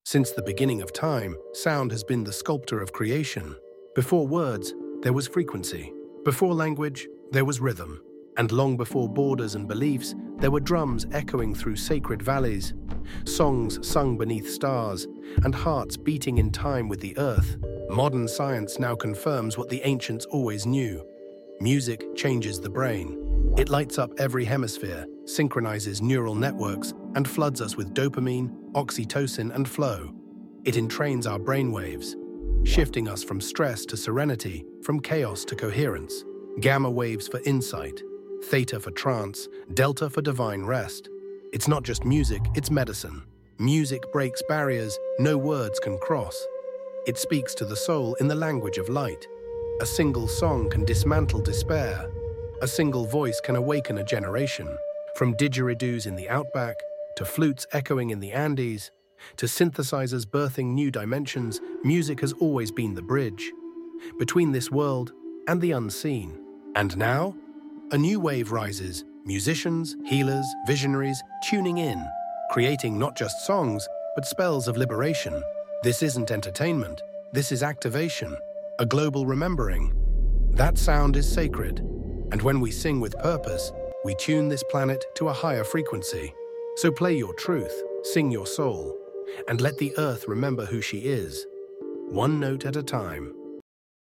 Since the beginning of time, sound has been the sculptor of creation. Before words, there was frequency. Before language, there was rhythm. And long before borders and beliefs, there were drums echoing through sacred valleys, songs sung beneath stars, and hearts beating in time with the earth. Modern science now confirms what the ancients always knew. Music changes the brain. It lights up every hemisphere, synchronizes neural networks, and floods us with dopamine, oxytocin, and flow. It entrains our brainwaves, shifting us from stress to serenity, from chaos to coherence. Gamma waves for insight, theta for trance, delta for divine rest. It's not just music, it's medicine. Music breaks barriers no words can cross. It speaks to the soul in the language of light. A single song can dismantle despair. A single voice can awaken a generation. From didgeridoos in the outback, to flutes echoing in the Andes, to synthesizers birthing new dimensions, music has always been the bridge between this world and the unseen. And now, a new wave rises. Musicians, healers, visionaries tuning in, creating not just songs, but spells of liberation. This isn't entertainment, this is activation, a global remembering. That sound is sacred, and when we sing with purpose, we tune this planet to a higher frequency. So play your truth, sing your soul, and let the earth remember who she is, one note at a time.